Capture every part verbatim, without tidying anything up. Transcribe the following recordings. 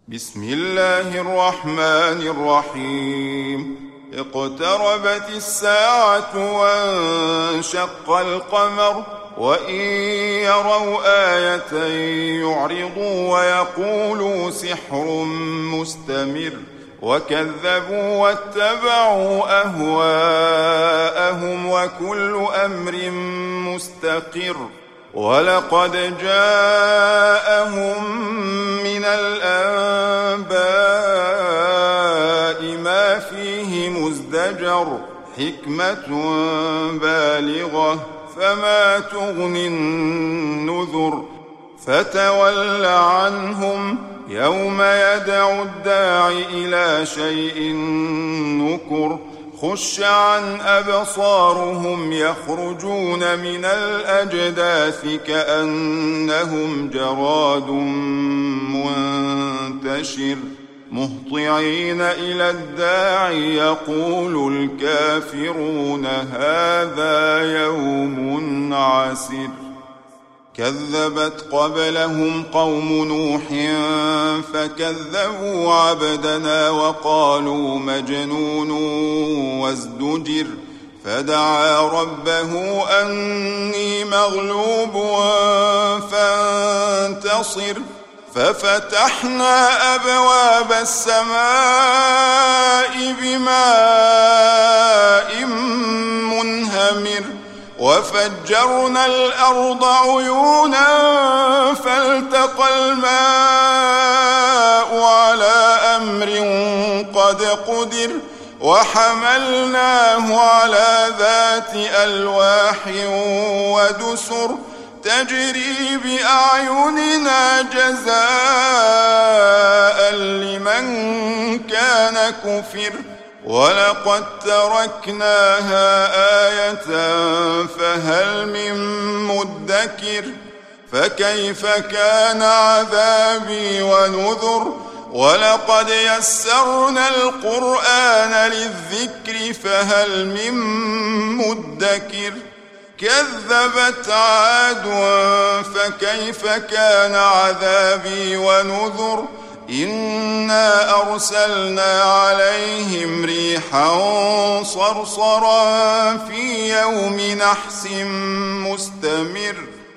بسم الله الرحمن الرحيم. اقتربت الساعة وانشق القمر وإن يروا آية يعرضوا ويقولوا سحر مستمر وكذبوا واتبعوا أهواءهم وكل أمر مستقر. ولقد جاءهم من الأنباء ما فيه مزدجر حكمة بالغة فما تغني النذر. فتول عنهم يوم يدعو الداع إلى شيء نكر. خش عن أبصارهم يخرجون من الأجداث كأنهم جراد منتشر مهطعين إلى الداع يقول الكافرون هذا يوم عسر. كذبت قبلهم قوم نوح فكذبوا عبدنا وقالوا مجنون وازدجر. فدعا ربه أني مغلوب فانتصر. ففتحنا أبواب السماء بماء منهمر وفجرنا الأرض عيونا فالتقى الماء على أمر قد قدر. وحملناه على ذات ألواح ودسر تجري بأعيننا جزاء لمن كان كفر. ولقد تركناها آية فهل من مدكر. فكيف كان عذابي ونذر. ولقد يسرنا القرآن للذكر فهل من مدكر. كذبت عاد فكيف كان عذابي ونذر. إنا أرسلنا عليهم ريحا صرصرا في يوم نحس مستمر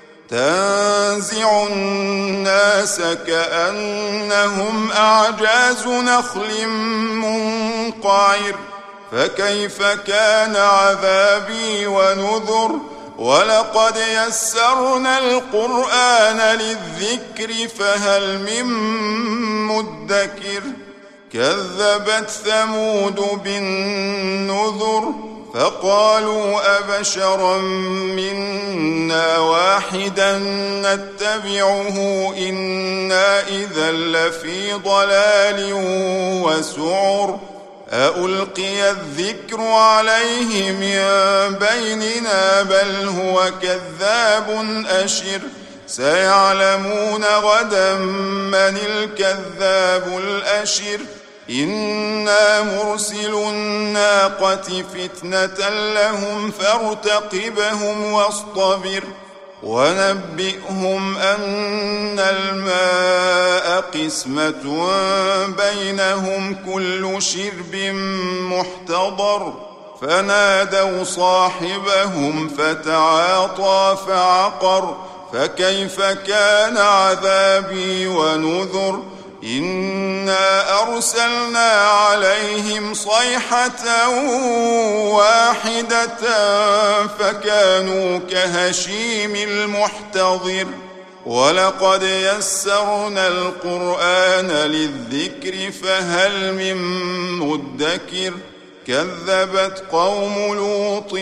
تنزع الناس كأنهم أعجاز نخل منقعر. فكيف كان عذابي ونذر. ولقد يسرنا القرآن للذكر فهل من مدكر. كذبت ثمود بالنذر فقالوا أبشرا منا واحدا نتبعه إنا إذا لفي ضلال وسعر. ألقي الذكر عليه من بيننا بل هو كذاب أشر. سيعلمون غدا من الكذاب الأشر. إنا مرسل الناقة فتنة لهم فارتقبهم واصطبر. ونبئهم أن الماء قسمة بينهم كل شرب محتضر. فنادوا صاحبهم فتعاطى فعقر. فكيف كان عذابي ونذر. إنا أرسلنا عليهم صيحة واحدة فكانوا كهشيم المحتضر. ولقد يسرنا القرآن للذكر فهل من مدكر. كذبت قوم لوط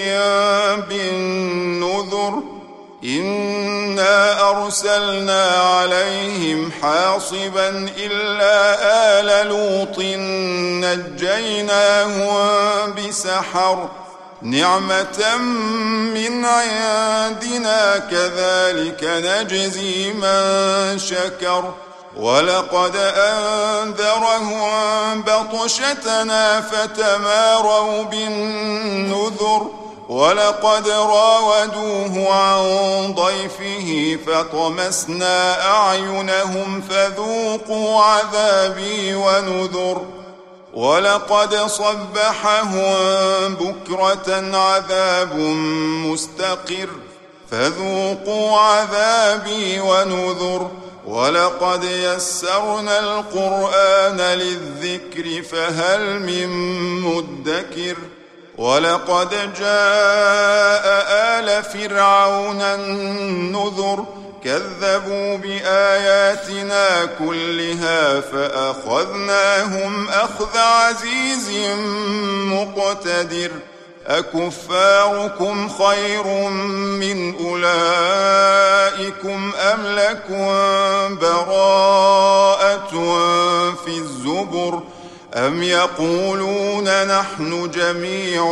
بالنذر إنا أرسلنا عليهم حاصبا إلا آل لوط نجيناهم بسحر نعمة من عندنا كذلك نجزي من شكر. ولقد أنذرهم بطشتنا فتماروا بالنذر ولقد راودوه عن ضيفه فطمسنا أعينهم فذوقوا عذابي ونذر ولقد صبحهم بكرة عذاب مستقر فذوقوا عذابي ونذر ولقد يسرنا القرآن للذكر فهل من مدكر ولقد جاء آل فرعون النذر كذبوا بآياتنا كلها فأخذناهم أخذ عزيز مقتدر أكفاركم خير من أولئكم أم لكم براءة في الزبر أم يقولون نحن جميع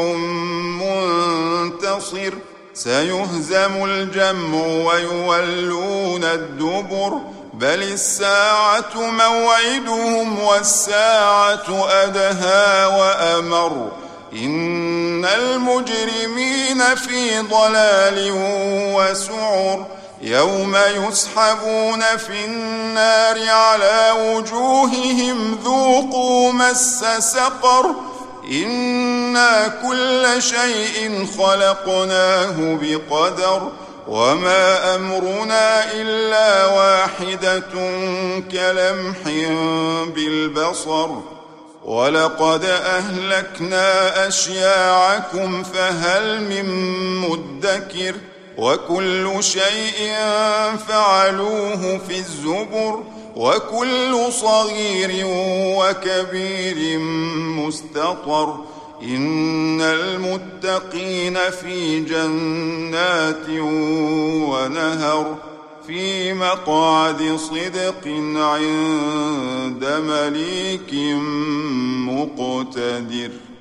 منتصر سيهزم الجمع ويولون الدبر بل الساعة موعدهم والساعة أدهى وأمر إن المجرمين في ضلال وسعر يوم يسحبون في النار على وجوههم ذوقوا مس سقر إنا كل شيء خلقناه بقدر وما أمرنا إلا واحدة كلمح بالبصر ولقد أهلكنا أشياعكم فهل من مدكر وكل شيء فعلوه في الزبر وكل صغير وكبير مستطر إن المتقين في جنات ونهر في مقعد صدق عند مليك مقتدر.